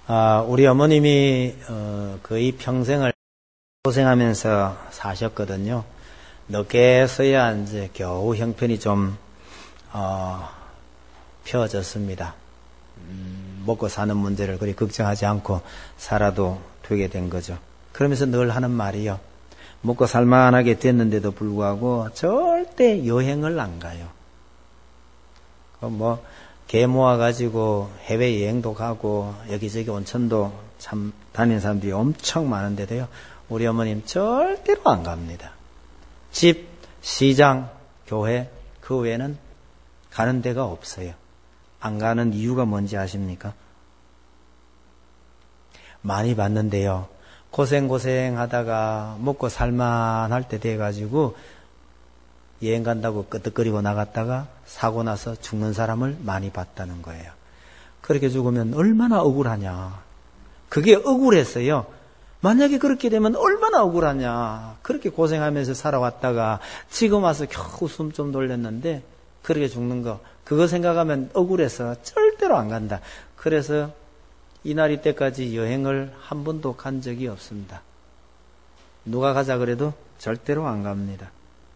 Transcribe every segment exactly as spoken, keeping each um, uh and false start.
아, 우리 어머님이 어, 거의 평생을 고생하면서 사셨거든요. 늦게서야 이제 겨우 형편이 좀 어, 펴졌습니다. 음, 먹고 사는 문제를 그리 걱정하지 않고 살아도 되게 된 거죠. 그러면서 늘 하는 말이요. 먹고 살만하게 됐는데도 불구하고 절대 여행을 안 가요. 뭐 개 모아가지고 해외여행도 가고 여기저기 온천도 참 다니는 사람들이 엄청 많은데도요. 우리 어머님 절대로 안 갑니다. 집, 시장, 교회 그 외에는 가는 데가 없어요. 안 가는 이유가 뭔지 아십니까? 많이 봤는데요. 고생고생 하다가 먹고 살만할 때 돼가지고 여행 간다고 끄떡거리고 나갔다가 사고 나서 죽는 사람을 많이 봤다는 거예요. 그렇게 죽으면 얼마나 억울하냐. 그게 억울했어요. 만약에 그렇게 되면 얼마나 억울하냐. 그렇게 고생하면서 살아왔다가 지금 와서 겨우 숨 좀 돌렸는데 그렇게 죽는 거 그거 생각하면 억울해서 절대로 안 간다. 그래서 이날 이때까지 여행을 한 번도 간 적이 없습니다. 누가 가자 그래도 절대로 안 갑니다.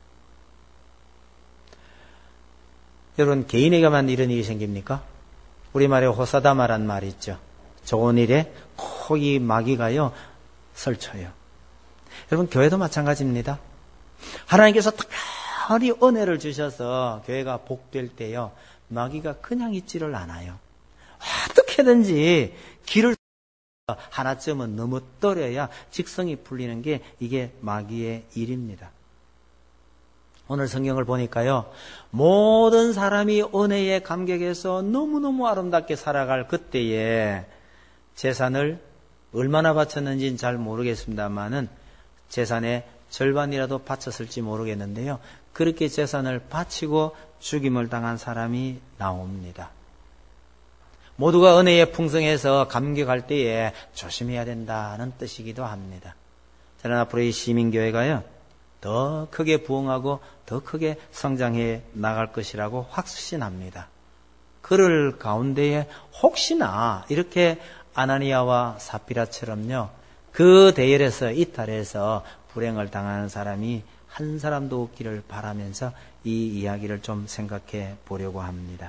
여러분 개인에게만 이런 일이 생깁니까? 우리말에 호사다마란 말이 있죠. 좋은 일에 꼭 이 마귀가요 설쳐요. 여러분 교회도 마찬가지입니다. 하나님께서 특별히 은혜를 주셔서 교회가 복될 때요 마귀가 그냥 있지를 않아요. 어떻게든지 길을 하나쯤은 넘어뜨려야 직성이 풀리는 게 이게 마귀의 일입니다. 오늘 성경을 보니까요. 모든 사람이 은혜에 감격해서 너무너무 아름답게 살아갈 그때에 재산을 얼마나 바쳤는지는 잘 모르겠습니다만은 재산의 절반이라도 바쳤을지 모르겠는데요. 그렇게 재산을 바치고 죽임을 당한 사람이 나옵니다. 모두가 은혜에 풍성해서 감격할 때에 조심해야 된다는 뜻이기도 합니다. 저는 앞으로 이 시민교회가요. 더 크게 부흥하고 더 크게 성장해 나갈 것이라고 확신합니다. 그럴 가운데에 혹시나 이렇게 아나니아와 사피라처럼요. 그 대열에서 이탈해서 불행을 당하는 사람이 한 사람도 없기를 바라면서 이 이야기를 좀 생각해 보려고 합니다.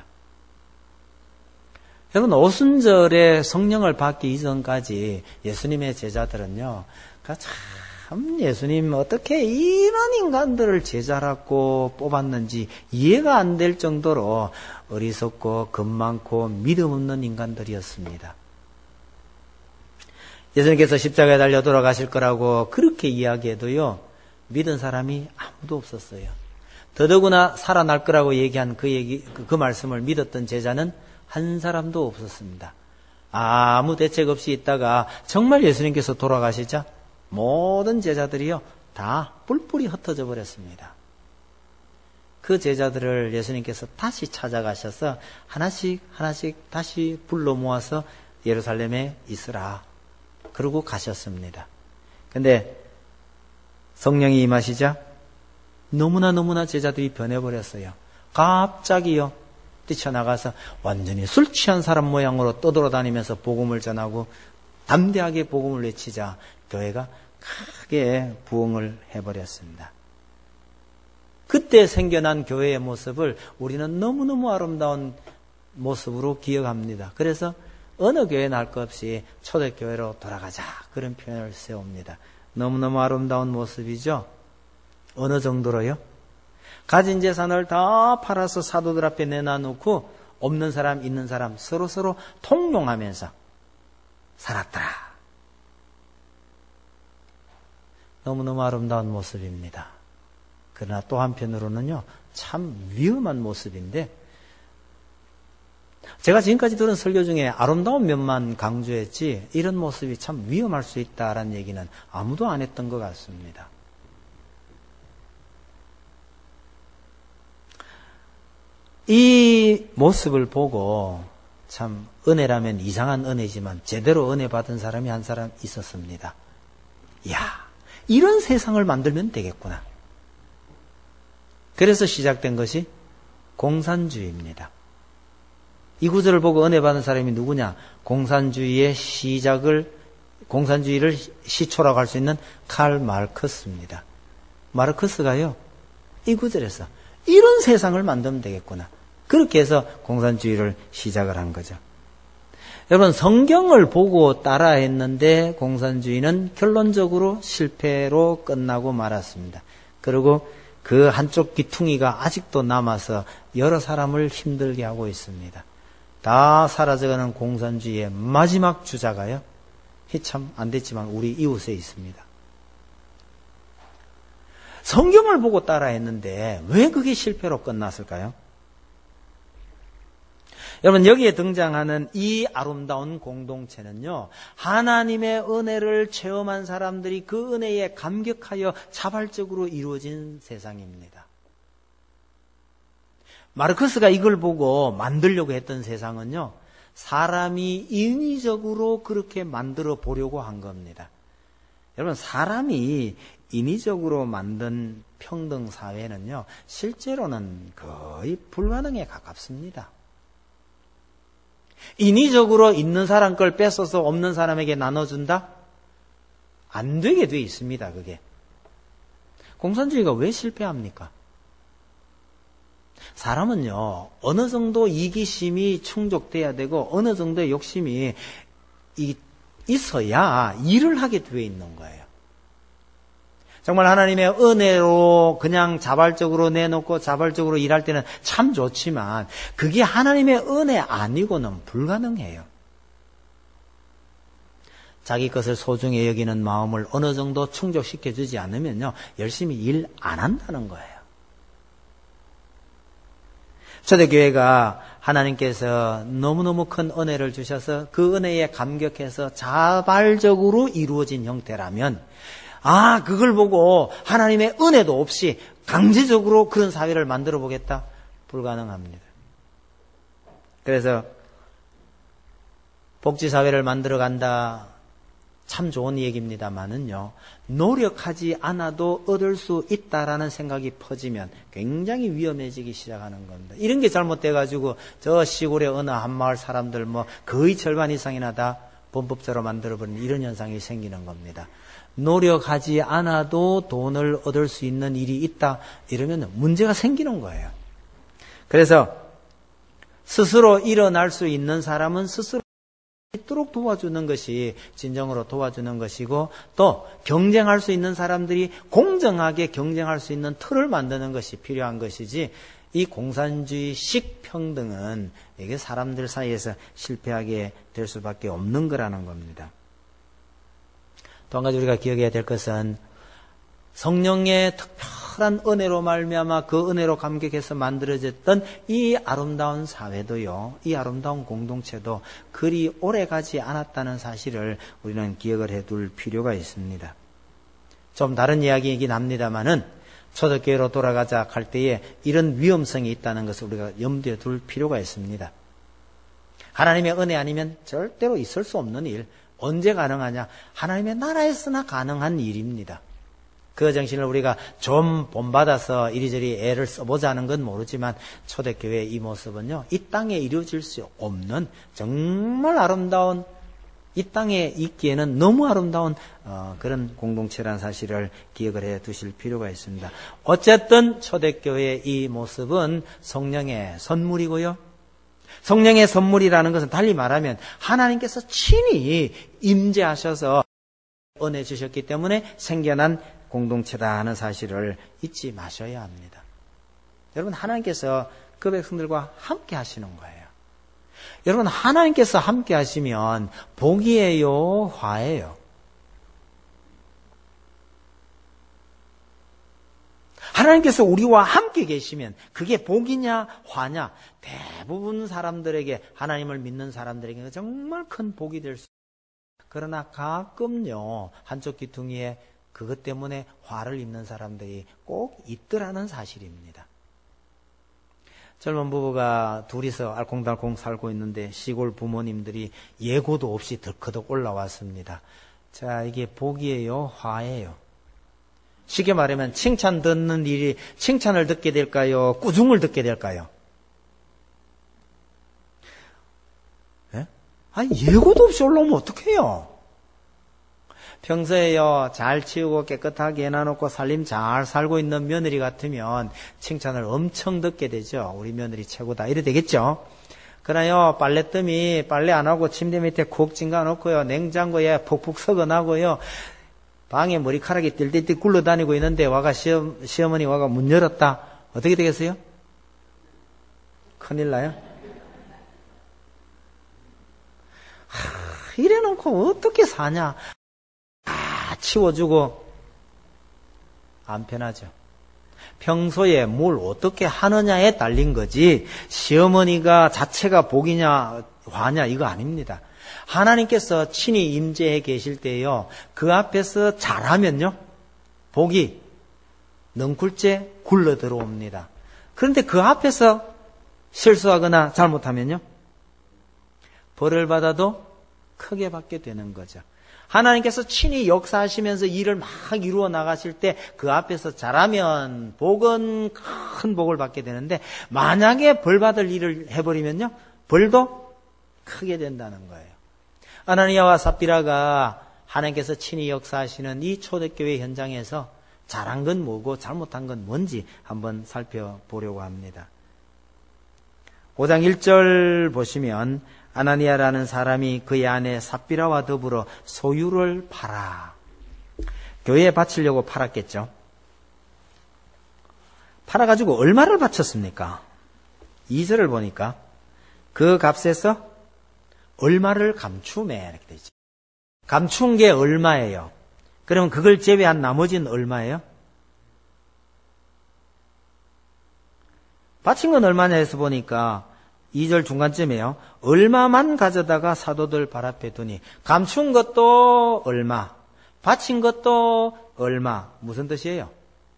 여러분 오순절에 성령을 받기 이전까지 예수님의 제자들은요. 참 예수님 어떻게 이런 인간들을 제자라고 뽑았는지 이해가 안 될 정도로 어리석고 겁 많고 믿음 없는 인간들이었습니다. 예수님께서 십자가에 달려 돌아가실 거라고 그렇게 이야기해도요. 믿은 사람이 아무도 없었어요. 더더구나 살아날 거라고 얘기한 그 얘기, 그, 그 말씀을 믿었던 제자는 한 사람도 없었습니다. 아무 대책 없이 있다가 정말 예수님께서 돌아가시자 모든 제자들이요 다 뿔뿔이 흩어져 버렸습니다. 그 제자들을 예수님께서 다시 찾아가셔서 하나씩 하나씩 다시 불러 모아서 예루살렘에 있으라 그러고 가셨습니다. 근데 성령이 임하시자 너무나 너무나 제자들이 변해버렸어요. 갑자기요 뛰쳐나가서 완전히 술 취한 사람 모양으로 떠돌아다니면서 복음을 전하고 담대하게 복음을 외치자 교회가 크게 부흥을 해버렸습니다. 그때 생겨난 교회의 모습을 우리는 너무너무 아름다운 모습으로 기억합니다. 그래서 어느 교회나 할 것 없이 초대교회로 돌아가자 그런 표현을 세웁니다. 너무너무 아름다운 모습이죠. 어느 정도로요? 가진 재산을 다 팔아서 사도들 앞에 내놔놓고 없는 사람 있는 사람 서로서로 통용하면서 살았더라. 너무너무 아름다운 모습입니다. 그러나 또 한편으로는요, 참 위험한 모습인데, 제가 지금까지 들은 설교 중에 아름다운 면만 강조했지, 이런 모습이 참 위험할 수 있다라는 얘기는 아무도 안 했던 것 같습니다. 이 모습을 보고, 참 은혜라면 이상한 은혜지만 제대로 은혜 받은 사람이 한 사람 있었습니다. 이야, 이런 세상을 만들면 되겠구나. 그래서 시작된 것이 공산주의입니다. 이 구절을 보고 은혜 받은 사람이 누구냐? 공산주의의 시작을, 공산주의를 시초라고 할 수 있는 칼 마르크스입니다. 마르크스가요, 이 구절에서 이런 세상을 만들면 되겠구나. 그렇게 해서 공산주의를 시작을 한 거죠. 여러분, 성경을 보고 따라했는데 공산주의는 결론적으로 실패로 끝나고 말았습니다. 그리고 그 한쪽 귀퉁이가 아직도 남아서 여러 사람을 힘들게 하고 있습니다. 다 사라져가는 공산주의의 마지막 주자가요, 참 안 됐지만 우리 이웃에 있습니다. 성경을 보고 따라했는데 왜 그게 실패로 끝났을까요? 여러분, 여기에 등장하는 이 아름다운 공동체는요, 하나님의 은혜를 체험한 사람들이 그 은혜에 감격하여 자발적으로 이루어진 세상입니다. 마르크스가 이걸 보고 만들려고 했던 세상은요, 사람이 인위적으로 그렇게 만들어 보려고 한 겁니다. 여러분, 사람이 인위적으로 만든 평등 사회는요, 실제로는 거의 불가능에 가깝습니다. 인위적으로 있는 사람 걸 뺏어서 없는 사람에게 나눠준다? 안 되게 돼 있습니다, 그게. 공산주의가 왜 실패합니까? 사람은요, 어느 정도 이기심이 충족돼야 되고, 어느 정도의 욕심이 있어야 일을 하게 되어 있는 거예요. 정말 하나님의 은혜로 그냥 자발적으로 내놓고 자발적으로 일할 때는 참 좋지만 그게 하나님의 은혜 아니고는 불가능해요. 자기 것을 소중히 여기는 마음을 어느 정도 충족시켜주지 않으면요, 열심히 일 안 한다는 거예요. 초대교회가 하나님께서 너무너무 큰 은혜를 주셔서 그 은혜에 감격해서 자발적으로 이루어진 형태라면, 아, 그걸 보고 하나님의 은혜도 없이 강제적으로 그런 사회를 만들어 보겠다? 불가능합니다. 그래서 복지사회를 만들어 간다, 참 좋은 얘기입니다만은요, 노력하지 않아도 얻을 수 있다라는 생각이 퍼지면 굉장히 위험해지기 시작하는 겁니다. 이런 게 잘못돼가지고 저 시골의 어느 한마을 사람들 뭐 거의 절반 이상이나 다 범법자로 만들어버리는 이런 현상이 생기는 겁니다. 노력하지 않아도 돈을 얻을 수 있는 일이 있다, 이러면 문제가 생기는 거예요. 그래서 스스로 일어날 수 있는 사람은 스스로 있도록 도와주는 것이 진정으로 도와주는 것이고, 또 경쟁할 수 있는 사람들이 공정하게 경쟁할 수 있는 틀을 만드는 것이 필요한 것이지, 이 공산주의식 평등은 이게 사람들 사이에서 실패하게 될 수밖에 없는 거라는 겁니다. 또 한 가지 우리가 기억해야 될 것은, 성령의 특별한 은혜로 말미암아 그 은혜로 감격해서 만들어졌던 이 아름다운 사회도요, 이 아름다운 공동체도 그리 오래가지 않았다는 사실을 우리는 기억을 해둘 필요가 있습니다. 좀 다른 이야기이긴 합니다만은 초대교회로 돌아가자 할 때에 이런 위험성이 있다는 것을 우리가 염두에 둘 필요가 있습니다. 하나님의 은혜 아니면 절대로 있을 수 없는 일, 언제 가능하냐? 하나님의 나라에서나 가능한 일입니다. 그 정신을 우리가 좀 본받아서 이리저리 애를 써보자는 건 모르지만, 초대교회의 이 모습은요, 이 땅에 이루어질 수 없는 정말 아름다운, 이 땅에 있기에는 너무 아름다운 어, 그런 공동체라는 사실을 기억을 해 두실 필요가 있습니다. 어쨌든 초대교회의 이 모습은 성령의 선물이고요, 성령의 선물이라는 것은 달리 말하면 하나님께서 친히 임재하셔서 은혜 주셨기 때문에 생겨난 공동체다 하는 사실을 잊지 마셔야 합니다. 여러분, 하나님께서 그 백성들과 함께 하시는 거예요. 여러분, 하나님께서 함께 하시면 복이에요, 화예요? 하나님께서 우리와 함께 계시면 그게 복이냐 화냐? 대부분 사람들에게, 하나님을 믿는 사람들에게 정말 큰 복이 될 수 있어요. 그러나 가끔요, 한쪽 귀퉁이에 그것 때문에 화를 입는 사람들이 꼭 있더라는 사실입니다. 젊은 부부가 둘이서 알콩달콩 살고 있는데 시골 부모님들이 예고도 없이 덜커덕 올라왔습니다. 자, 이게 복이에요, 화예요? 쉽게 말하면 칭찬 듣는 일이 칭찬을 듣게 될까요? 꾸중을 듣게 될까요? 아니, 예고도 없이 올라오면 어떡해요? 평소에요, 잘 치우고 깨끗하게 해놔놓고 살림 잘 살고 있는 며느리 같으면 칭찬을 엄청 듣게 되죠. 우리 며느리 최고다. 이래 되겠죠? 그러나요, 빨래뜸이 빨래 안 하고 침대 밑에 콕 찡가 놓고요, 냉장고에 푹푹 썩어나고요, 방에 머리카락이 띨띨띨 굴러다니고 있는데 와가 시험, 시어머니 와가 문 열었다. 어떻게 되겠어요? 큰일 나요? 하, 이래 놓고 어떻게 사냐? 다 치워주고 안 편하죠. 평소에 뭘 어떻게 하느냐에 딸린 거지 시어머니가 자체가 복이냐 화냐 이거 아닙니다. 하나님께서 친히 임재해 계실 때요, 그 앞에서 잘하면요 복이 넝쿨째 굴러 들어옵니다. 그런데 그 앞에서 실수하거나 잘못하면요 벌을 받아도 크게 받게 되는 거죠. 하나님께서 친히 역사하시면서 일을 막 이루어 나가실 때 그 앞에서 잘하면 복은 큰 복을 받게 되는데, 만약에 벌 받을 일을 해버리면요 벌도 크게 된다는 거예요. 아나니아와 삽비라가 하나님께서 친히 역사하시는 이 초대교회 현장에서 잘한 건 뭐고 잘못한 건 뭔지 한번 살펴보려고 합니다. 오 장 일 절 보시면 아나니아라는 사람이 그의 아내 삽비라와 더불어 소유를 팔아. 교회에 바치려고 팔았겠죠. 팔아가지고 얼마를 바쳤습니까? 이 절을 보니까 그 값에서 얼마를 감추매 이렇게 되죠. 감춘 게 얼마예요? 그러면 그걸 제외한 나머지는 얼마예요? 바친 건 얼마냐 해서 보니까 이 절 중간쯤에요. 얼마만 가져다가 사도들 발 앞에 두니. 감춘 것도 얼마, 바친 것도 얼마. 무슨 뜻이에요?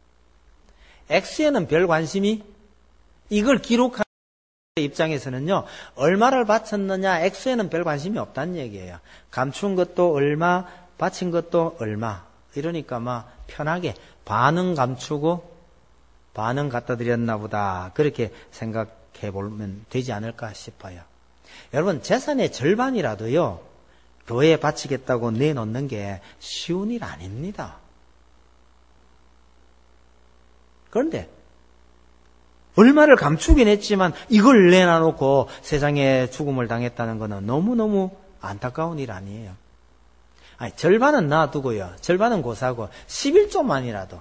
X에는 별 관심이, 이걸 기록하는 입장에서는요, 얼마를 바쳤느냐 X에는 별 관심이 없다는 얘기예요. 감춘 것도 얼마, 바친 것도 얼마. 이러니까 막 편하게 반은 감추고 반은 갖다 드렸나 보다, 그렇게 생각해 보면 되지 않을까 싶어요. 여러분, 재산의 절반이라도요 교회에 바치겠다고 내놓는 게 쉬운 일 아닙니다. 그런데 얼마를 감추긴 했지만 이걸 내놔놓고 세상에 죽음을 당했다는 것은 너무너무 안타까운 일 아니에요. 아니, 절반은 놔두고요, 절반은 고사고 십일 조만이라도.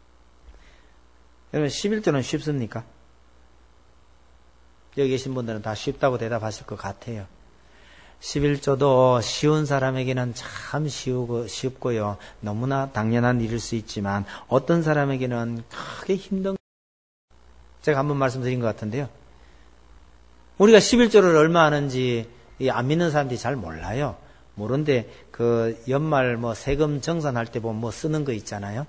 여러분, 십일 조는 쉽습니까? 여기 계신 분들은 다 쉽다고 대답하실 것 같아요. 십일 조도 쉬운 사람에게는 참 쉬우고, 쉽고요, 너무나 당연한 일일 수 있지만 어떤 사람에게는 크게 힘든, 제가 한번 말씀드린 것 같은데요, 우리가 십일 조를 얼마 하는지 안 믿는 사람들이 잘 몰라요. 모르는데 그 연말 뭐 세금 정산할 때 보면 뭐 쓰는 거 있잖아요.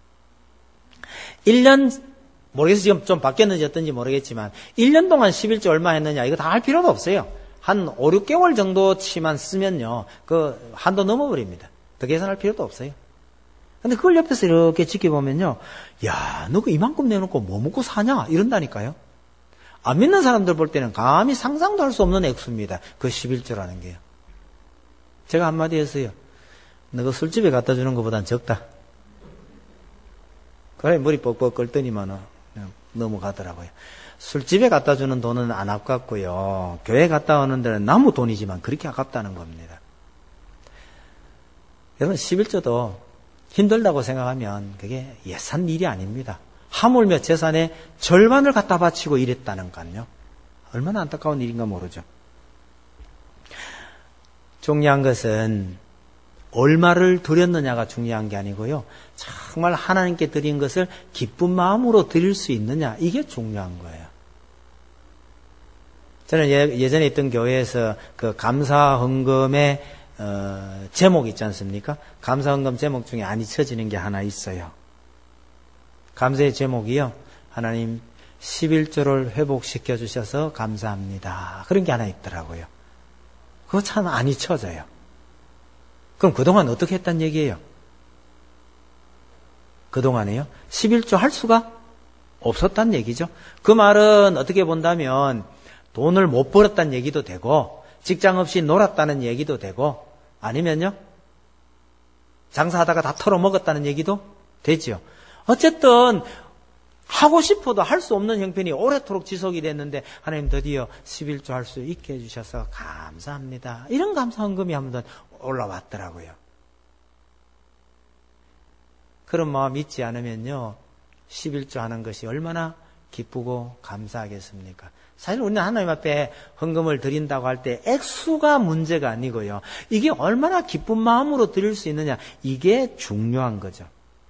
일 년, 모르겠어요. 지금 좀 바뀌었는지 어떤지 모르겠지만 일 년 동안 십일 조 얼마 했느냐 이거 다 할 필요도 없어요. 한 오, 육 개월 정도치만 쓰면요 그 한도 넘어버립니다. 더 계산할 필요도 없어요. 근데 그걸 옆에서 이렇게 지켜보면요, 야, 너 그 이만큼 내놓고 뭐 먹고 사냐 이런다니까요. 안 믿는 사람들 볼 때는 감히 상상도 할 수 없는 액수입니다. 그 십일 조라는 게요. 제가 한마디 했어요. 너 그 술집에 갖다 주는 것보단 적다. 그래, 머리 뻑뻑 끌더니만 넘어가더라고요. 술집에 갖다 주는 돈은 안 아깝고요, 교회 갔다 오는 데는 나무 돈이지만 그렇게 아깝다는 겁니다. 여러분, 십일 조도 힘들다고 생각하면 그게 예산 일이 아닙니다. 하물며 재산의 절반을 갖다 바치고 이랬다는 거요. 얼마나 안타까운 일인가 모르죠. 중요한 것은 얼마를 드렸느냐가 중요한 게 아니고요, 정말 하나님께 드린 것을 기쁜 마음으로 드릴 수 있느냐, 이게 중요한 거예요. 저는 예, 예전에 있던 교회에서 그 감사헌금의 어, 제목 있지 않습니까? 감사헌금 제목 중에 안 잊혀지는 게 하나 있어요. 감사의 제목이요, 하나님 십일 조를 회복시켜 주셔서 감사합니다, 그런 게 하나 있더라고요. 그거 참 안 잊혀져요. 그럼 그동안 어떻게 했단 얘기예요? 그동안에요 십일 조 할 수가 없었단 얘기죠. 그 말은 어떻게 본다면 돈을 못 벌었단 얘기도 되고 직장 없이 놀았다는 얘기도 되고, 아니면요, 장사하다가 다 털어먹었다는 얘기도 되죠. 어쨌든 하고 싶어도 할 수 없는 형편이 오래도록 지속이 됐는데 하나님 드디어 십일조 할 수 있게 해주셔서 감사합니다. 이런 감사 헌금이 한번 올라왔더라고요. 그런 마음 있지 않으면요, 십일조 하는 것이 얼마나 기쁘고 감사하겠습니까? 사실 우리는 하나님 앞에 헌금을 드린다고 할 때 액수가 문제가 아니고요, 이게 얼마나 기쁜 마음으로 드릴 수 있느냐, 이게 중요한 거죠.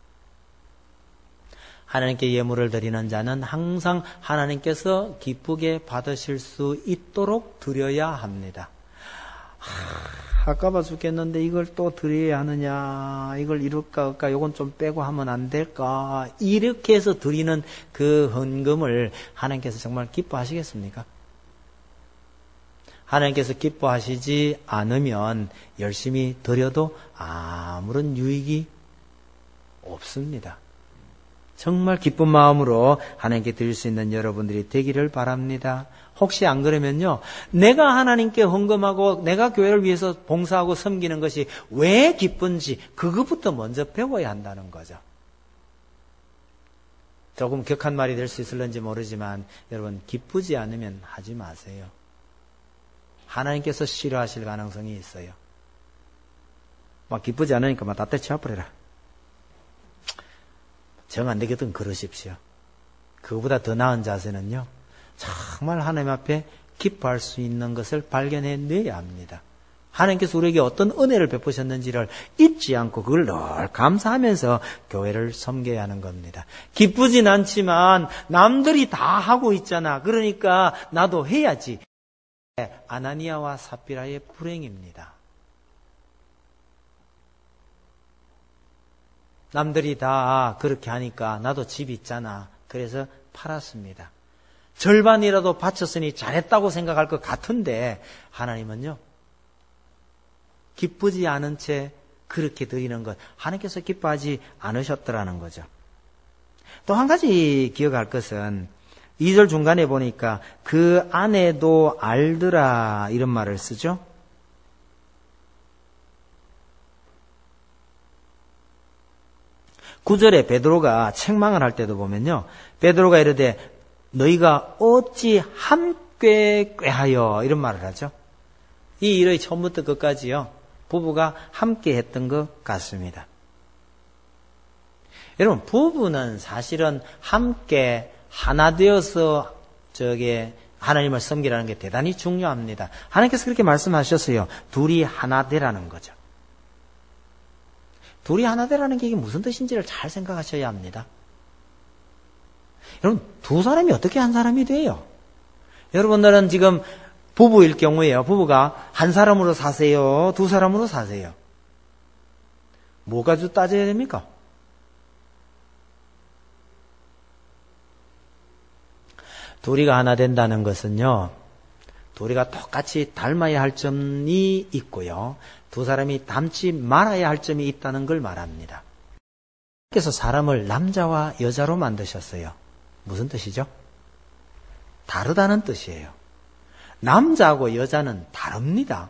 하나님께 예물을 드리는 자는 항상 하나님께서 기쁘게 받으실 수 있도록 드려야 합니다. 하, 아까봐 죽겠는데 이걸 또 드려야 하느냐, 이걸 이럴까 할까, 이건 좀 빼고 하면 안 될까, 이렇게 해서 드리는 그 헌금을 하나님께서 정말 기뻐하시겠습니까? 하나님께서 기뻐하시지 않으면 열심히 드려도 아무런 유익이 없습니다. 정말 기쁜 마음으로 하나님께 드릴 수 있는 여러분들이 되기를 바랍니다. 혹시 안 그러면요, 내가 하나님께 헌금하고 내가 교회를 위해서 봉사하고 섬기는 것이 왜 기쁜지 그것부터 먼저 배워야 한다는 거죠. 조금 격한 말이 될 수 있을런지 모르지만 여러분, 기쁘지 않으면 하지 마세요. 하나님께서 싫어하실 가능성이 있어요. 막 기쁘지 않으니까 막 다 때려버려라. 정 안 되겠든 그러십시오. 그거보다 더 나은 자세는요, 정말 하나님 앞에 기뻐할 수 있는 것을 발견해내야 합니다. 하나님께서 우리에게 어떤 은혜를 베푸셨는지를 잊지 않고 그걸 늘 감사하면서 교회를 섬겨야 하는 겁니다. 기쁘진 않지만 남들이 다 하고 있잖아, 그러니까 나도 해야지. 아나니아와 삽비라의 불행입니다. 남들이 다 그렇게 하니까 나도 집 있잖아, 그래서 팔았습니다. 절반이라도 바쳤으니 잘했다고 생각할 것 같은데 하나님은요, 기쁘지 않은 채 그렇게 드리는 것, 하나님께서 기뻐하지 않으셨더라는 거죠. 또 한 가지 기억할 것은 이 절 중간에 보니까 그 아내도 알더라 이런 말을 쓰죠. 구 절에 베드로가 책망을 할 때도 보면요, 베드로가 이르되 너희가 어찌 함께 꾀하여, 이런 말을 하죠. 이 일의 처음부터 끝까지요, 부부가 함께 했던 것 같습니다. 여러분, 부부는 사실은 함께 하나 되어서 저게 하나님을 섬기라는 게 대단히 중요합니다. 하나님께서 그렇게 말씀하셨어요. 둘이 하나 되라는 거죠. 둘이 하나 되라는 게 이게 무슨 뜻인지를 잘 생각하셔야 합니다. 여러분, 두 사람이 어떻게 한 사람이 돼요? 여러분들은 지금 부부일 경우에요, 부부가 한 사람으로 사세요, 두 사람으로 사세요? 뭐가 좀 따져야 됩니까? 둘이가 하나 된다는 것은요, 둘이가 똑같이 닮아야 할 점이 있고요, 두 사람이 닮지 말아야 할 점이 있다는 걸 말합니다. 그래서 사람을 남자와 여자로 만드셨어요. 무슨 뜻이죠? 다르다는 뜻이에요. 남자하고 여자는 다릅니다.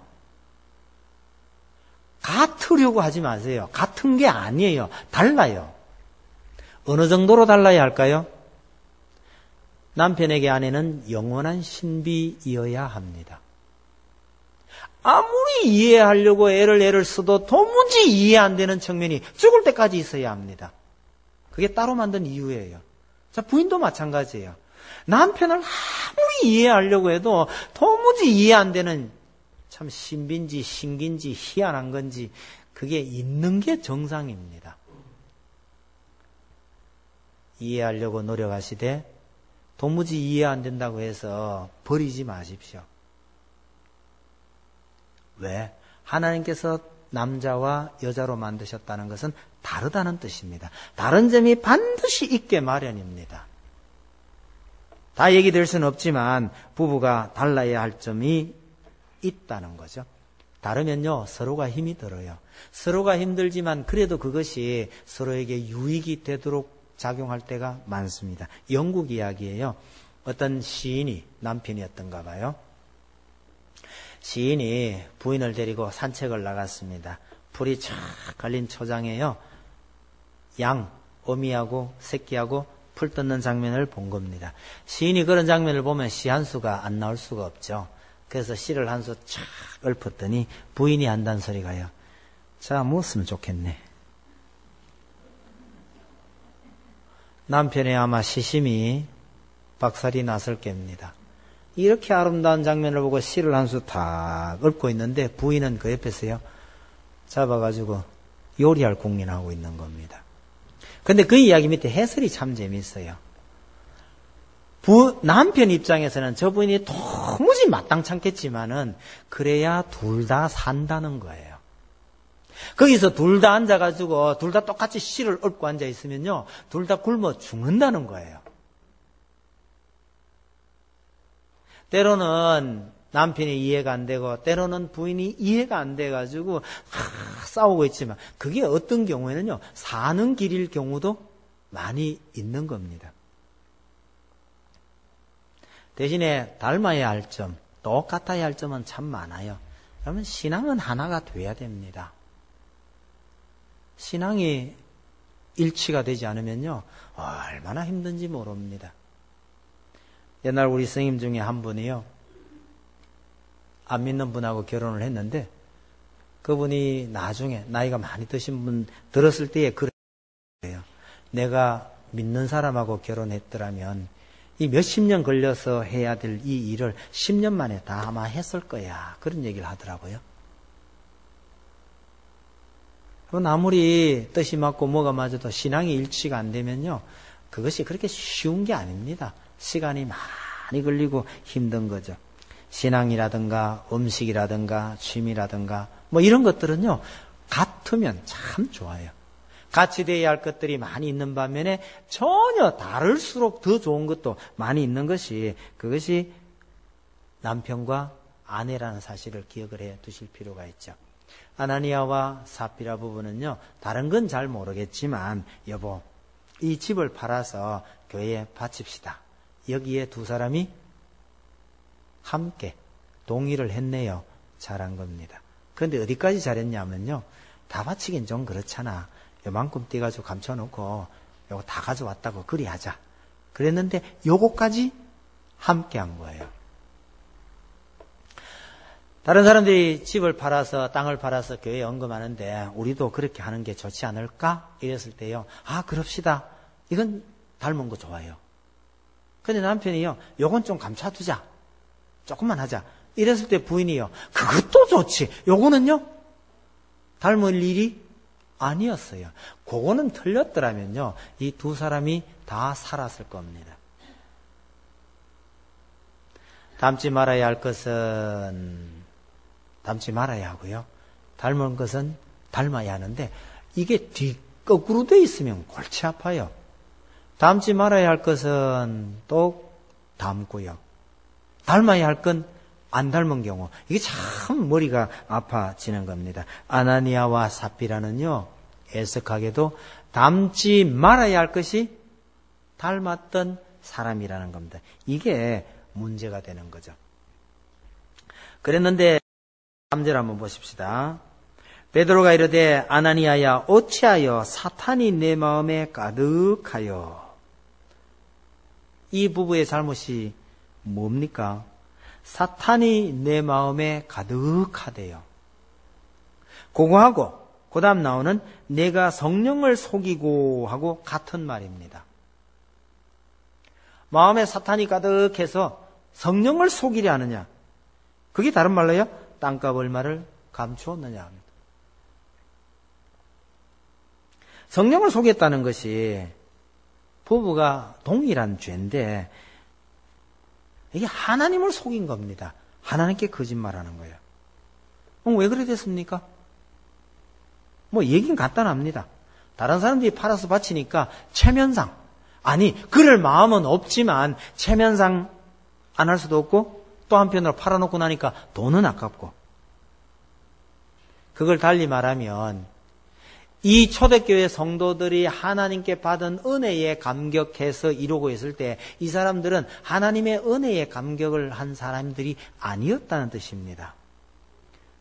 같으려고 하지 마세요. 같은 게 아니에요. 달라요. 어느 정도로 달라야 할까요? 남편에게 아내는 영원한 신비이어야 합니다. 아무리 이해하려고 애를 애를 써도 도무지 이해 안 되는 측면이 죽을 때까지 있어야 합니다. 그게 따로 만든 이유예요. 자, 부인도 마찬가지예요. 남편을 아무리 이해하려고 해도 도무지 이해 안 되는, 참 신비인지 신기인지 희한한 건지 그게 있는 게 정상입니다. 이해하려고 노력하시되 도무지 이해 안 된다고 해서 버리지 마십시오. 왜? 하나님께서 남자와 여자로 만드셨다는 것은 다르다는 뜻입니다. 다른 점이 반드시 있게 마련입니다. 다 얘기될 수는 없지만 부부가 달라야 할 점이 있다는 거죠. 다르면요, 서로가 힘이 들어요. 서로가 힘들지만 그래도 그것이 서로에게 유익이 되도록 작용할 때가 많습니다. 영국 이야기예요. 어떤 시인이 남편이었던가 봐요. 시인이 부인을 데리고 산책을 나갔습니다. 풀이 쫙 갈린 초장에요. 양, 어미하고 새끼하고 풀 뜯는 장면을 본 겁니다. 시인이 그런 장면을 보면 시 한 수가 안 나올 수가 없죠. 그래서 시를 한 수 쫙 읊었더니 부인이 한다는 소리가요. 자, 무엇으면 좋겠네. 남편의 아마 시심이 박살이 났을 겁니다. 이렇게 아름다운 장면을 보고 시를 한 수 탁 읊고 있는데 부인은 그 옆에서요. 잡아가지고 요리할 궁리하고 있는 겁니다. 근데 그 이야기 밑에 해설이 참 재미있어요. 부, 남편 입장에서는 저 부인이 도무지 마땅찮겠지만은 그래야 둘 다 산다는 거예요. 거기서 둘 다 앉아가지고 둘 다 똑같이 시를 읊고 앉아있으면요. 둘 다 굶어 죽는다는 거예요. 때로는 남편이 이해가 안 되고 때로는 부인이 이해가 안 돼가지고 하, 싸우고 있지만 그게 어떤 경우에는요. 사는 길일 경우도 많이 있는 겁니다. 대신에 닮아야 할 점, 똑같아야 할 점은 참 많아요. 그러면 신앙은 하나가 돼야 됩니다. 신앙이 일치가 되지 않으면요. 얼마나 힘든지 모릅니다. 옛날 우리 스님 중에 한 분이요. 안 믿는 분하고 결혼을 했는데 그분이 나중에 나이가 많이 드신 분 들었을 때에 그래요. 내가 믿는 사람하고 결혼했더라면 이 몇십 년 걸려서 해야 될 이 일을 십 년 만에 다 아마 했을 거야. 그런 얘기를 하더라고요. 그건 아무리 뜻이 맞고 뭐가 맞아도 신앙이 일치가 안 되면요. 그것이 그렇게 쉬운 게 아닙니다. 시간이 많이 걸리고 힘든 거죠. 신앙이라든가 음식이라든가 취미라든가 뭐 이런 것들은요. 같으면 참 좋아요. 같이 돼야 할 것들이 많이 있는 반면에 전혀 다를수록 더 좋은 것도 많이 있는 것이 그것이 남편과 아내라는 사실을 기억을 해 두실 필요가 있죠. 아나니아와 삽비라 부부는요. 다른 건 잘 모르겠지만 여보 이 집을 팔아서 교회에 바칩시다. 여기에 두 사람이 함께 동의를 했네요. 잘한 겁니다. 그런데 어디까지 잘했냐면요. 다 바치긴 좀 그렇잖아. 요만큼 떼가지고 감춰놓고 요거 다 가져왔다고 그리 하자. 그랬는데 요거까지 함께 한 거예요. 다른 사람들이 집을 팔아서 땅을 팔아서 교회에 언금하는데 우리도 그렇게 하는 게 좋지 않을까? 이랬을 때요. 아 그럽시다. 이건 닮은 거 좋아요. 근데 남편이요. 요건 좀 감춰두자. 조금만 하자. 이랬을 때 부인이요. 그것도 좋지. 요거는요. 닮을 일이 아니었어요. 그거는 틀렸더라면요. 이 두 사람이 다 살았을 겁니다. 닮지 말아야 할 것은 닮지 말아야 하고요. 닮은 것은 닮아야 하는데 이게 뒤거꾸로 돼 있으면 골치 아파요. 닮지 말아야 할 것은 또 닮고요. 닮아야 할 건 안 닮은 경우 이게 참 머리가 아파지는 겁니다. 아나니아와 삽비라는요. 애석하게도 닮지 말아야 할 것이 닮았던 사람이라는 겁니다. 이게 문제가 되는 거죠. 그랬는데 삼 절 한번 보십시다. 베드로가 이르되 아나니아야 어찌하여 사탄이 내 마음에 가득하여. 이 부부의 잘못이 뭡니까? 사탄이 내 마음에 가득하대요. 그거하고 그 다음 나오는 내가 성령을 속이고 하고 같은 말입니다. 마음에 사탄이 가득해서 성령을 속이려 하느냐. 그게 다른 말로요. 땅값 얼마를 감추었느냐 합니다. 성령을 속였다는 것이 부부가 동일한 죄인데 이게 하나님을 속인 겁니다. 하나님께 거짓말하는 거예요. 그럼 왜 그래 됐습니까? 뭐 얘기는 간단합니다. 다른 사람들이 팔아서 바치니까 체면상 아니 그럴 마음은 없지만 체면상 안 할 수도 없고 또 한편으로 팔아놓고 나니까 돈은 아깝고 그걸 달리 말하면 이 초대교회 성도들이 하나님께 받은 은혜에 감격해서 이루고 있을 때 이 사람들은 하나님의 은혜에 감격을 한 사람들이 아니었다는 뜻입니다.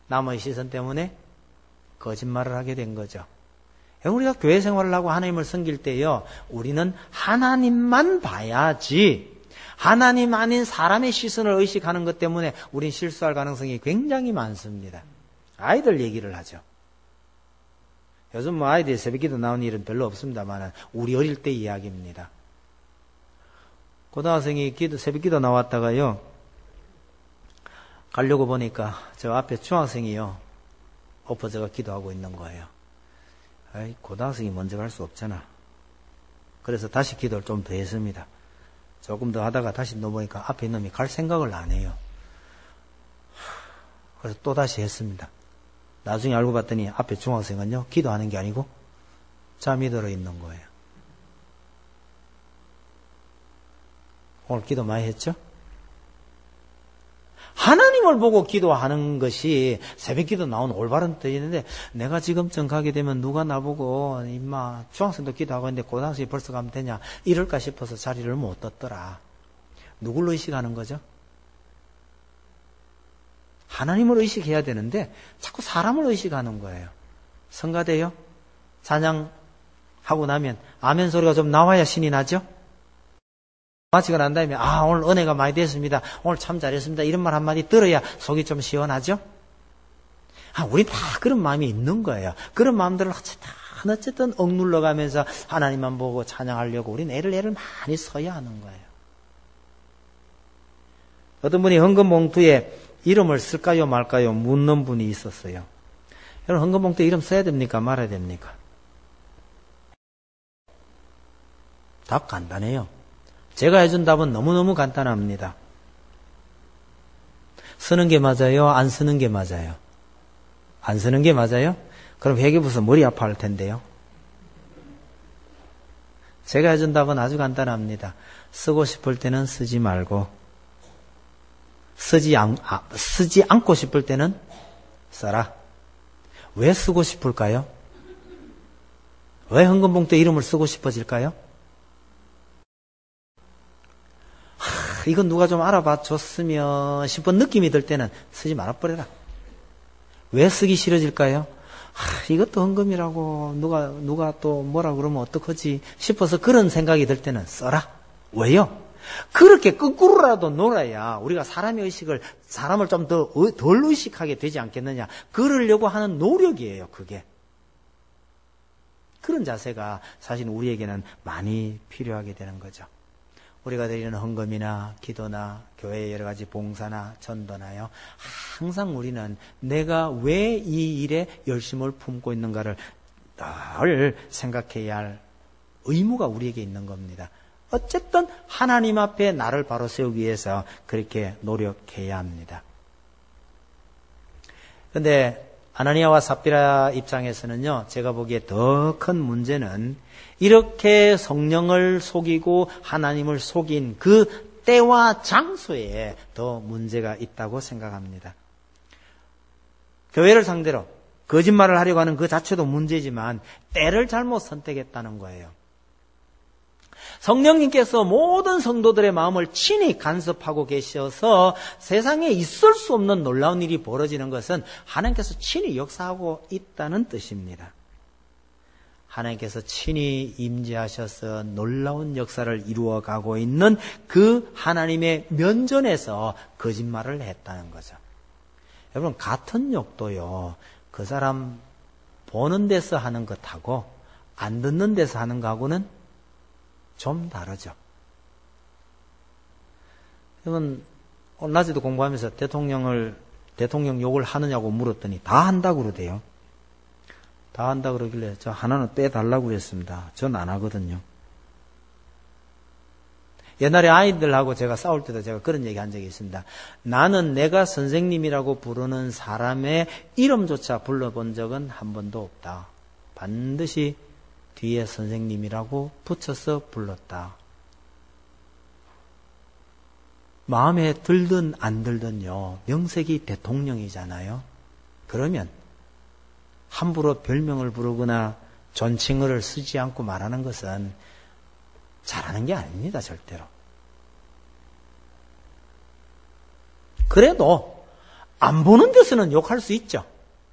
남의 시선 때문에 거짓말을 하게 된 거죠. 우리가 교회 생활을 하고 하나님을 섬길 때요, 우리는 하나님만 봐야지 하나님 아닌 사람의 시선을 의식하는 것 때문에 우린 실수할 가능성이 굉장히 많습니다. 아이들 얘기를 하죠. 요즘 뭐 아이들이 새벽기도 나오는 일은 별로 없습니다만 우리 어릴 때 이야기입니다. 고등학생이 기도, 새벽기도 나왔다가요, 가려고 보니까 저 앞에 중학생이요, 엎어져가 기도하고 있는 거예요. 아이, 고등학생이 먼저 갈 수 없잖아. 그래서 다시 기도를 좀 더 했습니다. 조금 더 하다가 다시 넣어보니까 앞에 있는 놈이 갈 생각을 안 해요. 그래서 또 다시 했습니다. 나중에 알고 봤더니 앞에 중학생은요, 기도하는 게 아니고 잠이 들어 있는 거예요. 오늘 기도 많이 했죠? 하나님을 보고 기도하는 것이 새벽기도 나온 올바른 뜻인데, 내가 지금쯤 가게 되면 누가 나보고 임마 중학생도 기도하고 있는데 고등학생이 벌써 가면 되냐 이럴까 싶어서 자리를 못 떴더라. 누굴 의식하는 거죠? 하나님을 의식해야 되는데 자꾸 사람을 의식하는 거예요. 성가대요? 찬양하고 나면 아멘 소리가 좀 나와야 신이 나죠? 마치고 난 다음에 아, 오늘 은혜가 많이 됐습니다, 오늘 참 잘했습니다, 이런 말 한마디 들어야 속이 좀 시원하죠? 아, 우리 다 그런 마음이 있는 거예요. 그런 마음들을 어쨌든 어쨌든 억눌러가면서 하나님만 보고 찬양하려고 우리는 애를 애를 많이 써야 하는 거예요. 어떤 분이 헌금 봉투에 이름을 쓸까요 말까요 묻는 분이 있었어요. 여러분, 헌금 봉투에 이름 써야 됩니까 말아야 됩니까? 답 간단해요. 제가 해준 답은 너무너무 간단합니다. 쓰는 게 맞아요? 안 쓰는 게 맞아요? 안 쓰는 게 맞아요? 그럼 회계부서 머리 아파할 텐데요. 제가 해준 답은 아주 간단합니다. 쓰고 싶을 때는 쓰지 말고 쓰지, 않, 아, 쓰지 않고 싶을 때는 써라. 왜 쓰고 싶을까요? 왜 헌금봉투에 이름을 쓰고 싶어질까요? 하, 이건 누가 좀 알아봐 줬으면 싶은 느낌이 들 때는 쓰지 말아버려라. 왜 쓰기 싫어질까요? 하, 이것도 헌금이라고 누가 누가 또 뭐라 그러면 어떡하지 싶어서 그런 생각이 들 때는 써라. 왜요? 그렇게 거꾸로라도 놀아야 우리가 사람의 의식을, 사람을 좀 더 덜 의식하게 되지 않겠느냐. 그러려고 하는 노력이에요, 그게. 그런 자세가 사실 우리에게는 많이 필요하게 되는 거죠. 우리가 드리는 헌금이나 기도나 교회의 여러 가지 봉사나 전도나요, 항상 우리는 내가 왜 이 일에 열심을 품고 있는가를 늘 생각해야 할 의무가 우리에게 있는 겁니다. 어쨌든 하나님 앞에 나를 바로 세우기 위해서 그렇게 노력해야 합니다. 그런데 아나니아와 삽비라 입장에서는요, 제가 보기에 더 큰 문제는 이렇게 성령을 속이고 하나님을 속인 그 때와 장소에 더 문제가 있다고 생각합니다. 교회를 상대로 거짓말을 하려고 하는 그 자체도 문제지만 때를 잘못 선택했다는 거예요. 성령님께서 모든 성도들의 마음을 친히 간섭하고 계셔서 세상에 있을 수 없는 놀라운 일이 벌어지는 것은 하나님께서 친히 역사하고 있다는 뜻입니다. 하나님께서 친히 임재하셔서 놀라운 역사를 이루어가고 있는 그 하나님의 면전에서 거짓말을 했다는 거죠. 여러분, 같은 욕도요, 그 사람 보는 데서 하는 것하고 안 듣는 데서 하는 것하고는 좀 다르죠. 여러분, 오늘 낮에도 공부하면서 대통령을, 대통령 욕을 하느냐고 물었더니 다 한다고 그러대요. 다 한다고 그러길래 저 하나는 빼달라고 그랬습니다. 전 안 하거든요. 옛날에 아이들하고 제가 싸울 때도 제가 그런 얘기 한 적이 있습니다. 나는 내가 선생님이라고 부르는 사람의 이름조차 불러본 적은 한 번도 없다. 반드시 뒤에 선생님이라고 붙여서 불렀다. 마음에 들든 안 들든요, 명색이 대통령이잖아요. 그러면 함부로 별명을 부르거나 존칭어를 쓰지 않고 말하는 것은 잘하는 게 아닙니다, 절대로. 그래도 안 보는 데서는 욕할 수 있죠.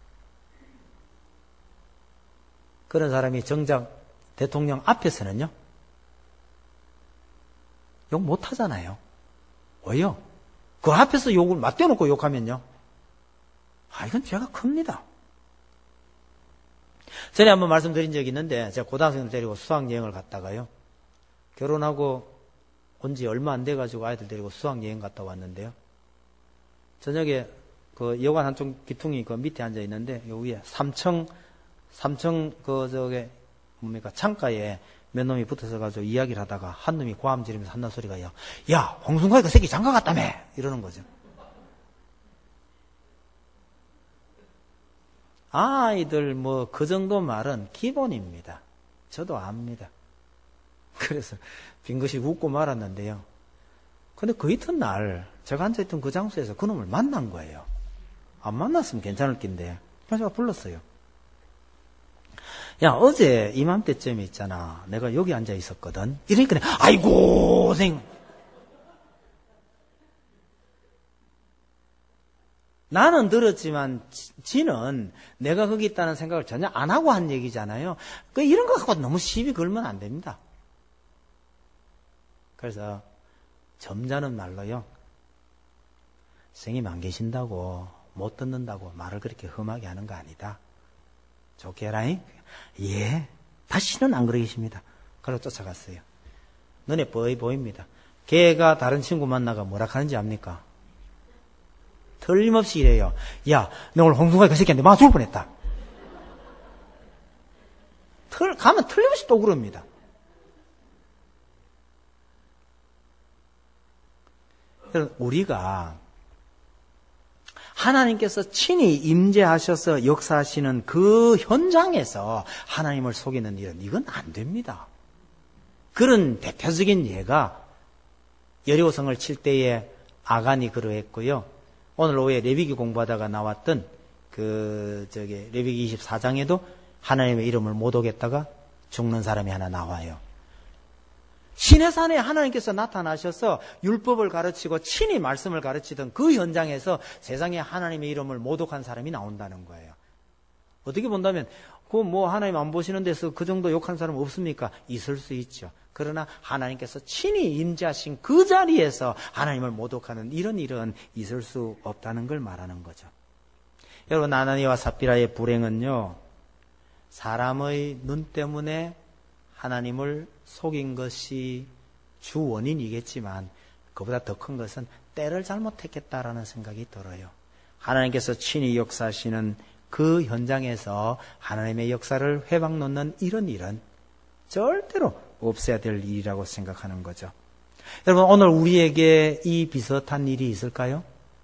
그런 사람이 정작 대통령 앞에서는요, 욕 못 하잖아요. 왜요? 그 앞에서 욕을 맞대놓고 욕하면요, 아, 이건 죄가 큽니다. 전에 한번 말씀드린 적이 있는데, 제가 고등학생들 데리고 수학여행을 갔다가요, 결혼하고 온 지 얼마 안 돼가지고 아이들 데리고 수학여행 갔다 왔는데요, 저녁에 그 여관 한쪽 기퉁이 그 밑에 앉아 있는데, 요 위에 삼층, 삼층 그 저게 뭡니까, 창가에 몇 놈이 붙어서 가지고 이야기를 하다가 한 놈이 고함 지르면서 한나 소리가요, 야, 홍순가에 그 새끼 장가 갔다며! 이러는 거죠. 아이들 뭐 그 정도 말은 기본입니다. 저도 압니다. 그래서 빙긋이 웃고 말았는데요. 근데 그 이튿날 제가 앉아있던 그 장소에서 그 놈을 만난 거예요. 안 만났으면 괜찮을 낀데 그래서 제가 불렀어요. 야, 어제 이맘때쯤에 있잖아, 내가 여기 앉아 있었거든. 이러니까 아이고 생 나는 들었지만 지는 내가 거기 있다는 생각을 전혀 안 하고 한 얘기잖아요. 그 이런 거 갖고 너무 시비 걸면 안 됩니다. 그래서 점잖은 말로요, 스님 안 계신다고 못 듣는다고 말을 그렇게 험하게 하는 거 아니다. 좋게 해라잉. 예, 다시는 안 그러겠습니다. 그러고 쫓아갔어요. 눈에 뻔히 보입니다. 걔가 다른 친구 만나가 뭐라 하는지 압니까? 틀림없이 이래요. 야, 너 오늘 홍순가에 그 새끼한테 맞아 죽을 뻔했다. 틀, 가면 틀림없이 또 그럽니다. 우리가 하나님께서 친히 임재하셔서 역사하시는 그 현장에서 하나님을 속이는 일은 이건 안 됩니다. 그런 대표적인 예가 여리고성을 칠 때에 아간이 그러했고요. 오늘 오후에 레위기 공부하다가 나왔던 그 저기 레위기 이십사 장에도 하나님의 이름을 못 오겠다가 죽는 사람이 하나 나와요. 시내산에 하나님께서 나타나셔서 율법을 가르치고 친히 말씀을 가르치던 그 현장에서 세상에 하나님의 이름을 모독한 사람이 나온다는 거예요. 어떻게 본다면 그 뭐 하나님 안 보시는 데서 그 정도 욕한 사람 없습니까? 있을 수 있죠. 그러나 하나님께서 친히 임재하신 그 자리에서 하나님을 모독하는 이런 일은 있을 수 없다는 걸 말하는 거죠. 여러분, 아나니아와 삽비라의 불행은요, 사람의 눈 때문에 하나님을 속인 것이 주 원인이겠지만 그보다 더 큰 것은 때를 잘못했겠다라는 생각이 들어요. 하나님께서 친히 역사하시는 그 현장에서 하나님의 역사를 회방 놓는 이런 일은 절대로 없어야 될 일이라고 생각하는 거죠. 여러분, 오늘 우리에게 이 비슷한 일이 있을까요?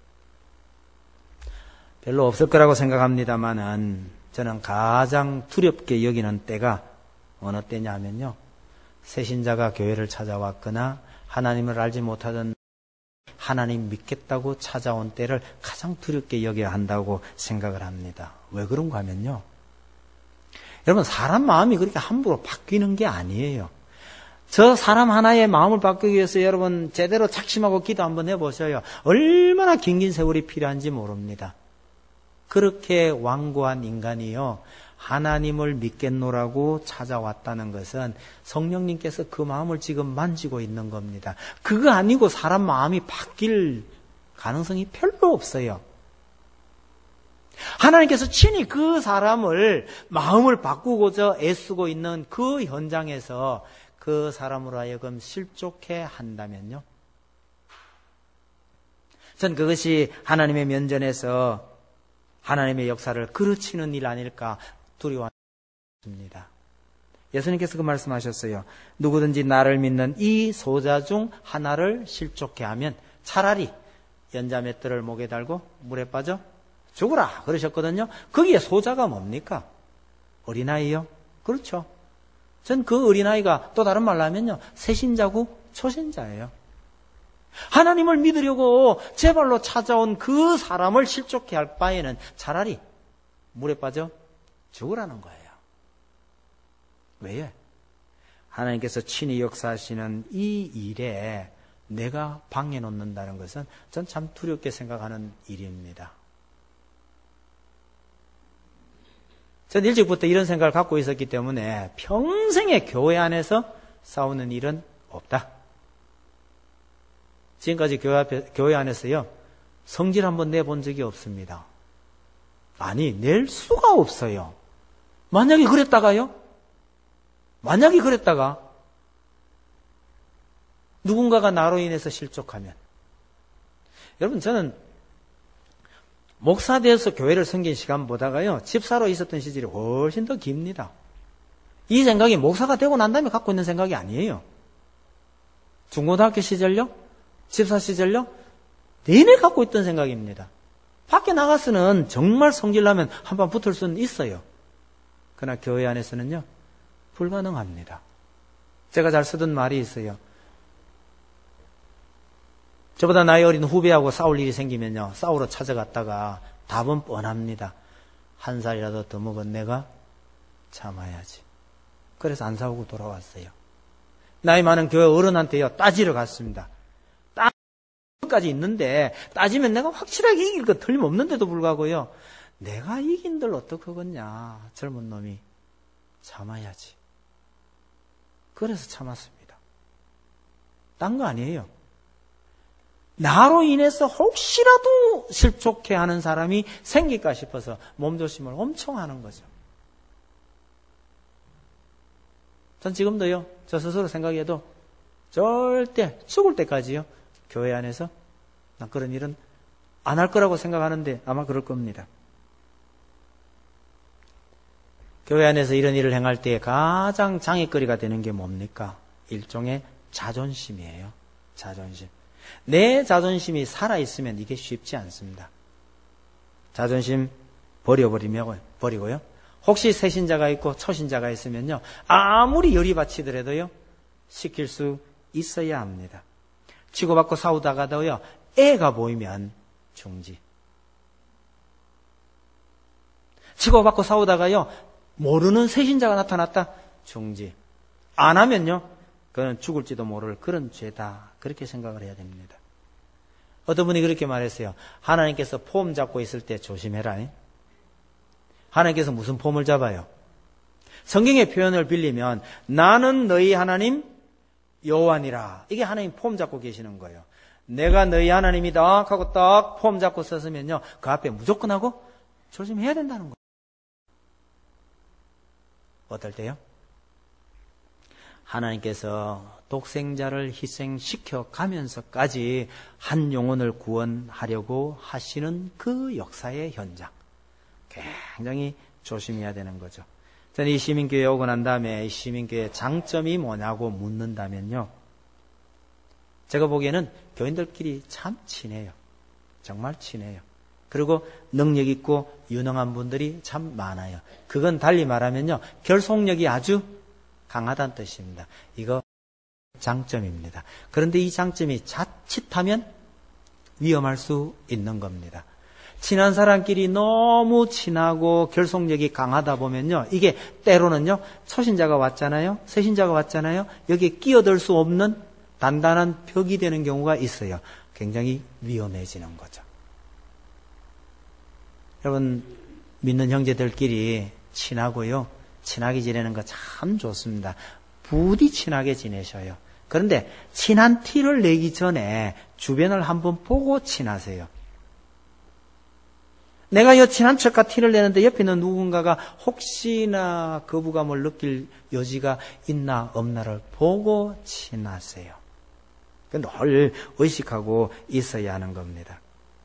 별로 없을 거라고 생각합니다만은 저는 가장 두렵게 여기는 때가 어느 때냐 하면요, 새신자가 교회를 찾아왔거나 하나님을 알지 못하던 하나님 믿겠다고 찾아온 때를 가장 두렵게 여겨야 한다고 생각을 합니다. 왜 그런가 하면요, 여러분, 사람 마음이 그렇게 함부로 바뀌는 게 아니에요. 저 사람 하나의 마음을 바꾸기 위해서 여러분 제대로 작심하고 기도 한번 해보셔요. 얼마나 긴긴 세월이 필요한지 모릅니다. 그렇게 완고한 인간이요, 하나님을 믿겠노라고 찾아왔다는 것은 성령님께서 그 마음을 지금 만지고 있는 겁니다. 그거 아니고 사람 마음이 바뀔 가능성이 별로 없어요. 하나님께서 친히 그 사람을 마음을 바꾸고자 애쓰고 있는 그 현장에서 그 사람으로 하여금 실족해 한다면요, 전 그것이 하나님의 면전에서 하나님의 역사를 그르치는 일 아닐까 두려워합니다. 예수님께서 그 말씀하셨어요. 누구든지 나를 믿는 이 소자 중 하나를 실족해 하면 차라리 연자 맷돌을 목에 달고 물에 빠져 죽으라 그러셨거든요. 거기에 소자가 뭡니까? 어린아이요? 그렇죠. 전 그 어린아이가 또 다른 말로 하면요, 새신자고 초신자예요. 하나님을 믿으려고 제발로 찾아온 그 사람을 실족해 할 바에는 차라리 물에 빠져 죽으라는 거예요. 왜요? 하나님께서 친히 역사하시는 이 일에 내가 방해 놓는다는 것은 전 참 두렵게 생각하는 일입니다. 저는 일찍부터 이런 생각을 갖고 있었기 때문에 평생에 교회 안에서 싸우는 일은 없다. 지금까지 교회, 앞에, 교회 안에서요, 성질 한번 내본 적이 없습니다. 아니, 낼 수가 없어요. 만약에 그랬다가요? 만약에 그랬다가 누군가가 나로 인해서 실족하면, 여러분, 저는 목사 되어서 교회를 섬긴 시간보다가요, 집사로 있었던 시절이 훨씬 더 깁니다. 이 생각이 목사가 되고 난 다음에 갖고 있는 생각이 아니에요. 중고등학교 시절요, 집사 시절요, 내내 갖고 있던 생각입니다. 밖에 나가서는 정말 성질나면 한번 붙을 수는 있어요. 그러나 교회 안에서는요, 불가능합니다. 제가 잘 쓰던 말이 있어요. 저보다 나이 어린 후배하고 싸울 일이 생기면요, 싸우러 찾아갔다가 답은 뻔합니다. 한 살이라도 더 먹은 내가 참아야지. 그래서 안 싸우고 돌아왔어요. 나이 많은 교회 어른한테요, 따지러 갔습니다. 따지까지 있는데 따지면 내가 확실하게 이길 거 틀림없는데도 불구하고요, 내가 이긴들 어떡하겠냐, 젊은 놈이. 참아야지. 그래서 참았습니다. 딴 거 아니에요. 나로 인해서 혹시라도 실족해 하는 사람이 생길까 싶어서 몸조심을 엄청 하는 거죠. 전 지금도요, 저 스스로 생각해도 절대 죽을 때까지요, 교회 안에서 난 그런 일은 안 할 거라고 생각하는데 아마 그럴 겁니다. 교회 안에서 이런 일을 행할 때 가장 장애거리가 되는 게 뭡니까? 일종의 자존심이에요. 자존심. 내 자존심이 살아있으면 이게 쉽지 않습니다. 자존심 버려버리면, 버리고요. 혹시 새신자가 있고 초신자가 있으면요, 아무리 열이 받치더라도요, 시킬 수 있어야 합니다. 치고받고 싸우다가도요, 애가 보이면 중지. 치고받고 싸우다가요, 모르는 새신자가 나타났다, 중지. 안 하면요, 그건 죽을지도 모를 그런 죄다. 그렇게 생각을 해야 됩니다. 어떤 분이 그렇게 말했어요. 하나님께서 폼 잡고 있을 때 조심해라. 하나님께서 무슨 폼을 잡아요? 성경의 표현을 빌리면 나는 너희 하나님 여호와니라. 이게 하나님 폼 잡고 계시는 거예요. 내가 너희 하나님이다 하고 딱 폼 잡고 썼으면요, 그 앞에 무조건 하고 조심해야 된다는 거예요. 어떨 때요? 하나님께서 독생자를 희생시켜 가면서까지 한 영혼을 구원하려고 하시는 그 역사의 현장, 굉장히 조심해야 되는 거죠. 저는 이 시민교회에 오고 난 다음에 이 시민교회의 장점이 뭐냐고 묻는다면요, 제가 보기에는 교인들끼리 참 친해요. 정말 친해요. 그리고 능력 있고 유능한 분들이 참 많아요. 그건 달리 말하면요, 결속력이 아주 강하다는 뜻입니다. 이거 장점입니다. 그런데 이 장점이 자칫하면 위험할 수 있는 겁니다. 친한 사람끼리 너무 친하고 결속력이 강하다 보면요, 이게 때로는요, 초신자가 왔잖아요, 새신자가 왔잖아요, 여기에 끼어들 수 없는 단단한 벽이 되는 경우가 있어요. 굉장히 위험해지는 거죠. 여러분, 믿는 형제들끼리 친하고요, 친하게 지내는 거 참 좋습니다. 부디 친하게 지내셔요. 그런데 친한 티를 내기 전에 주변을 한번 보고 친하세요. 내가 이 친한 척과 티를 내는데 옆에 있는 누군가가 혹시나 거부감을 느낄 여지가 있나 없나를 보고 친하세요. 늘 의식하고 있어야 하는 겁니다.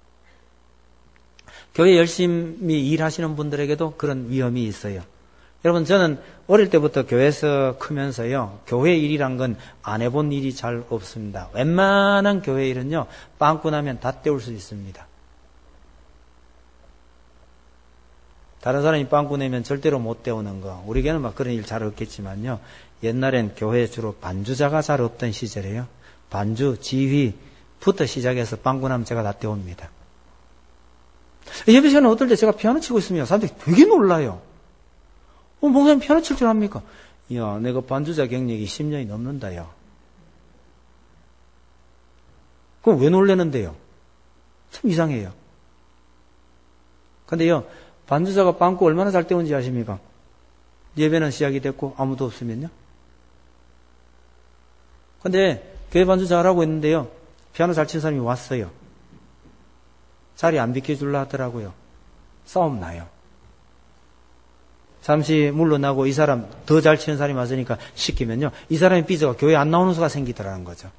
교회 열심히 일하시는 분들에게도 그런 위험이 있어요. 여러분, 저는 어릴 때부터 교회에서 크면서요, 교회 일이란 건 안 해본 일이 잘 없습니다. 웬만한 교회 일은요, 빵꾸 나면 다 때울 수 있습니다. 다른 사람이 빵꾸 내면 절대로 못 때우는 거, 우리 교회는 막 그런 일 잘 없겠지만요, 옛날엔 교회에 주로 반주자가 잘 없던 시절에요, 반주, 지휘부터 시작해서 빵꾸 나면 제가 다 때웁니다. 예배 시간에 어떨 때 제가 피아노 치고 있으면 사람들이 되게 놀라요. 어, 목사님 피아노 칠 줄 압니까? 야, 내가 반주자 경력이 십 년이 넘는다요. 그럼 왜 놀라는데요? 참 이상해요. 근데요, 반주자가 빵꾸 얼마나 잘 때운지 아십니까? 예배는 시작이 됐고 아무도 없으면요. 근데 교회 반주 잘하고 있는데요. 피아노 잘 치는 사람이 왔어요. 자리 안 비켜줄라 하더라고요. 싸움 나요. 잠시 물러나고 이 사람 더 잘 치는 사람이 왔으니까 시키면요. 이 사람의 삐져가 교회 안 나오는 수가 생기더라는 거죠.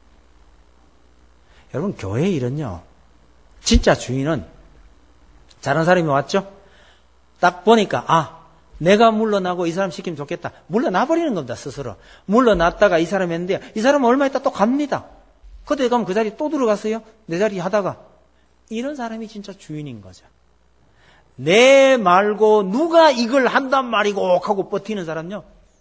여러분 교회 일은요. 진짜 주인은 잘하는 사람이 왔죠? 딱 보니까 아 내가 물러나고 이 사람 시키면 좋겠다. 물러나 버리는 겁니다. 스스로. 물러났다가 이 사람이 했는데 이 사람은 얼마 있다 또 갑니다. 그때 가면 그 자리 또 들어갔어요. 내 자리 하다가. 이런 사람이 진짜 주인인 거죠. 내 말고 누가 이걸 한단 말이고 하고 버티는 사람요.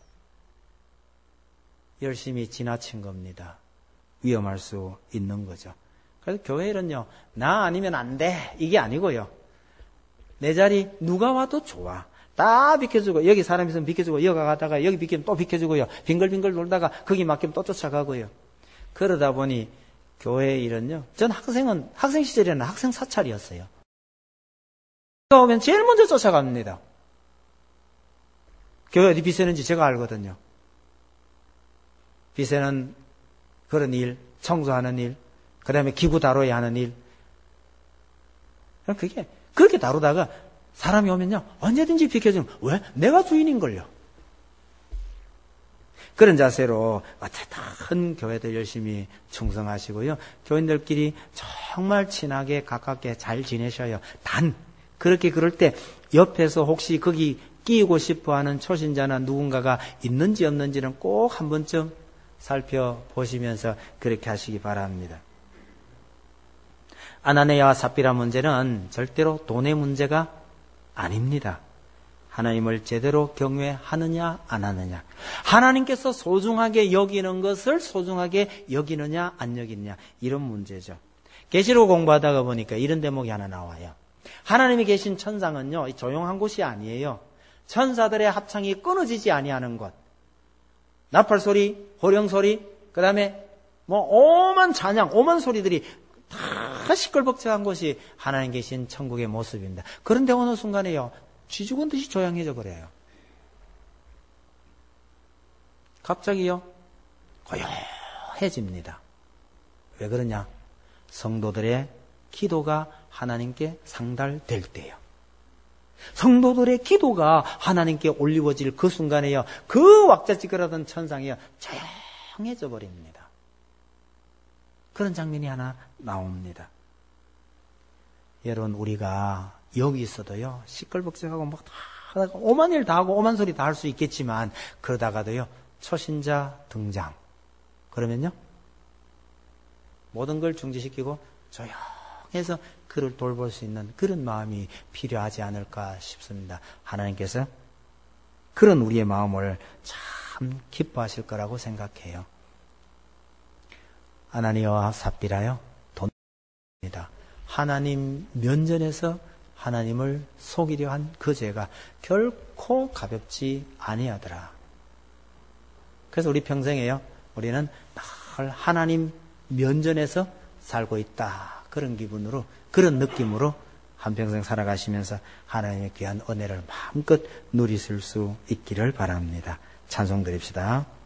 열심히 지나친 겁니다. 위험할 수 있는 거죠. 그래서 교회는요. 나 아니면 안 돼. 이게 아니고요. 내 자리 누가 와도 좋아. 다 비켜주고 여기 사람 있으면 비켜주고 여기 가다가 여기 비키면 또 비켜주고요. 빙글빙글 돌다가 거기 맡기면 또 쫓아가고요. 그러다 보니 교회 일은요. 전 학생은 학생 시절에는 학생 사찰이었어요. 오면 제일 먼저 쫓아갑니다. 교회 어디 비세는지 제가 알거든요. 비세는 그런 일, 청소하는 일, 그 다음에 기구 다뤄야 하는 일. 그게 그렇게 다루다가 사람이 오면요 언제든지 비켜주는. 왜? 내가 주인인걸요. 그런 자세로 어쨌든 교회들 열심히 충성하시고요. 교인들끼리 정말 친하게 가깝게 잘 지내셔요. 단 그렇게 그럴 때 옆에서 혹시 거기 끼고 싶어하는 초신자나 누군가가 있는지 없는지는 꼭 한 번쯤 살펴보시면서 그렇게 하시기 바랍니다. 아나니아와 삽비라 문제는 절대로 돈의 문제가 아닙니다. 하나님을 제대로 경외하느냐 안 하느냐. 하나님께서 소중하게 여기는 것을 소중하게 여기느냐 안 여기느냐. 이런 문제죠. 계시록 공부하다가 보니까 이런 대목이 하나 나와요. 하나님이 계신 천상은요 조용한 곳이 아니에요. 천사들의 합창이 끊어지지 아니하는 곳. 나팔 소리, 호령 소리, 그 다음에 뭐 오만 찬양, 오만 소리들이 다 시끌벅적한 곳이 하나님 계신 천국의 모습입니다. 그런데 어느 순간에요 쥐 죽은 듯이 조용해져 버려요. 갑자기요 고요해집니다. 왜 그러냐? 성도들의 기도가 하나님께 상달될 때요. 성도들의 기도가 하나님께 올리워질 그 순간에요 그 왁자지껄하던 천상이요 조용해져 버립니다. 그런 장면이 하나 나옵니다. 여러분 우리가 여기 있어도요 시끌벅적하고 막 다 하다가 오만 일 다 하고 오만 소리 다 할 수 있겠지만 그러다가도요 초신자 등장 그러면요 모든 걸 중지시키고 조용해서 그를 돌볼 수 있는 그런 마음이 필요하지 않을까 싶습니다. 하나님께서 그런 우리의 마음을 참 기뻐하실 거라고 생각해요. 아나니아와 삽비라요 돈입니다. 하나님 면전에서 하나님을 속이려 한 그 죄가 결코 가볍지 아니하더라. 그래서 우리 평생에요 우리는 늘 하나님 면전에서 살고 있다. 그런 기분으로 그런 느낌으로 한평생 살아가시면서 하나님의 귀한 은혜를 마음껏 누리실 수 있기를 바랍니다. 찬송 드립시다.